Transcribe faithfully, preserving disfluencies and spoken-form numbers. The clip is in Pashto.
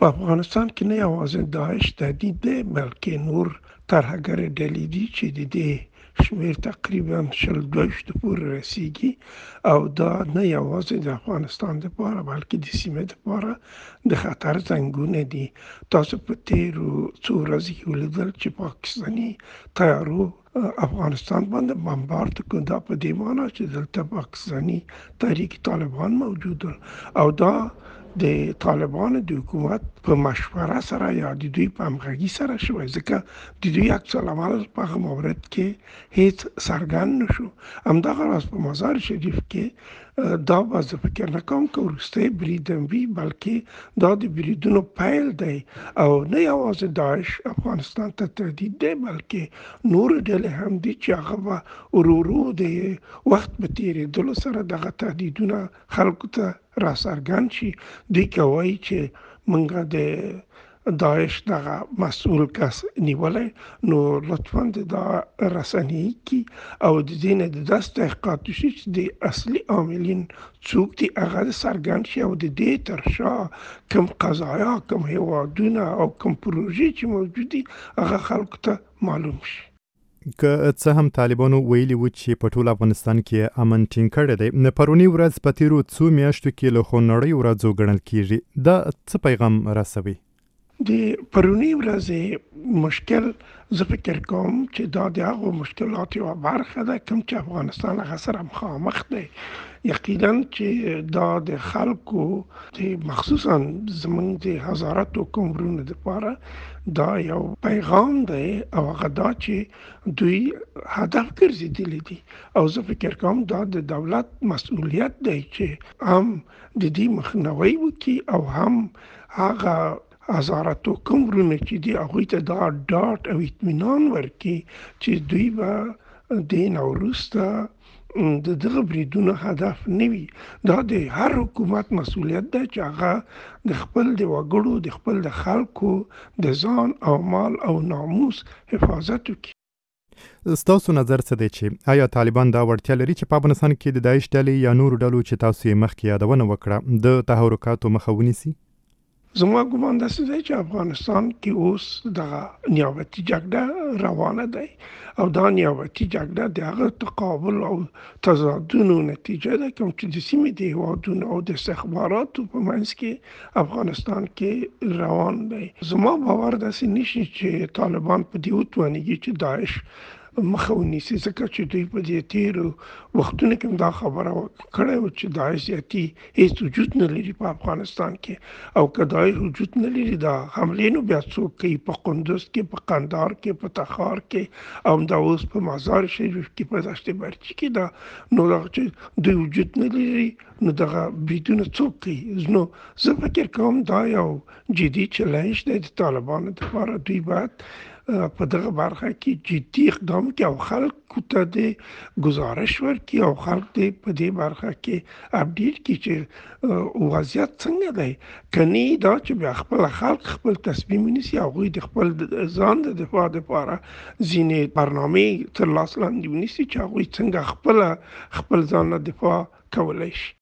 په افغانستان کې نه یوازې داعش تهدید دی بلکې نور ترهګرې ډلې دي چې د دې شمېر تقریبا شل دویشتو پورې رسیږي او دا نه یوازې د افغانستان دپاره بلکې د سیمې دپاره د خطر زنګونه دي. تاسو په تېرو څو ورځو کې ولیدل چې پاکستاني طیارو افغانستان باندې بمبارد کړ. دا په دې معنی چې دلته پاکستاني تحریک طالبان موجود او دا د طالبانو د حکومت په مشوره سره یا د دوی په همغږي سره شوی، ځکه د دوی عکس العمل په هغه مورد کې هیڅ څرګند نشو. همدغه راز په مزار شریف کې دا به زه فکر نه کوم که وروستی برید وي بلکې دا د بریدونو پیل دی او نه یوازې داعش افغانستان ته تهدید دی بلکې نورې ډلې هم دي چې هغه به ورو ورو د وخت په تېرېدلو سره دغه تهدیدونه خلکو ته راڅرګند شي. دوی که وایي چې موږ د داعش دغه مسئول کس نیولی نو لطفاً د دا رسنیي کی او د دې نه د داسې تحقیقات وشي چې د اصلي عاملین څوک دي هغه څرګند شي او د دې تر شا کوم قضایا کوم هیوادونه او کوم پروژې چې موجود دي هغه خلکو ته معلوم شي. که څه هم طالبانو ویلي و چې په ټول افغانستان کې امن ټینګ کړی دی، پرونی ورځ په تېرو څو میاشتو کې له خونړۍ ورځو ګڼل کېږي. دا څه پیغام رسوي؟ د پرونی ورځې مشکل زه فکر کوم چې دا د هغو مشکلاتو یوه برخه ده کوم چې افغانستان هغه سره مخامخ دی. یقینا چې دا د خلکو د مخصوصا زمونږ د هزارتو کوم ورونو دپاره دا یو پیغام دی او هغه دا چې دوی هدف ګرځېدلي دي او زه فکر کوم دا د دولت مسؤلیت دی چې هم د دې مخنیوی وکړي او هم هغه هزارتو کوم ورونه چې دي هغوی ته دا ډاډ او اطمینان ورکړي چې دوی به دې نه وروسته د دغه بریدونو هدف نه وي. دا د هر حکومت مسؤلیت ده چې هغه د خپل د وګړو د خپل د خلکو د ځان او مال او ناموس حفاظت وکړي. ستاسو نظر څه دی چې آیا طالبان دا وړتیا لري چې په افغانستان کې د داعش ډلې یا نورو ډلو چې تاسو یې مخکې یادونه وکړه د تحرکاتو مخه ونیسي؟ زما ګمان داسې دی چې افغانستان کې اوس دغه نیابتي جګړه روانه دی او دا نیابتي جګړه د هغه تقابل او تضادونو نتیجه ده کوم چې د سیمې د هیوادونو او د استخباراتو په منځ کې افغانستان کې روان دی. زما باور داسې نشي چې طالبان په دې وتوانېږي چې داعش مخه ونیسي، ځکه چې دوی په دې تېرو وختونو کې دا خبره کړې وه چې داعش زیاتي هېڅ وجود نه لري په افغانستان کې او که داعش وجود نه لري دا حملې نو بیا څوک کوي په قندوز کې، په قندهار کې، په تخار کې او همدا اوس په مزار شریف کې، په دشت برچي کې دا نو دغه چې دوی وجود نه لري نو دغه بریدونه څوک کوي. نو زه فکر کوم دا یو جدي چلنج دی د طالبانو دپاره. دوی باید په دغه برخه کې جدي اقدام کوي او خلکو ته د گزارش ورکړي او خلک دې په دې برخه کې اپډیټ کړي چې وضعیت څنګه دی. کني دا چې بیا خپل خلک خپل تصمیم ونیسي هغوی د خپل ځان د دفاع دپاره ځینې برنامې تر لاس لاندې ونیسي چې هغوی څنګه خپله خپل ځان له دفاع کولی شي.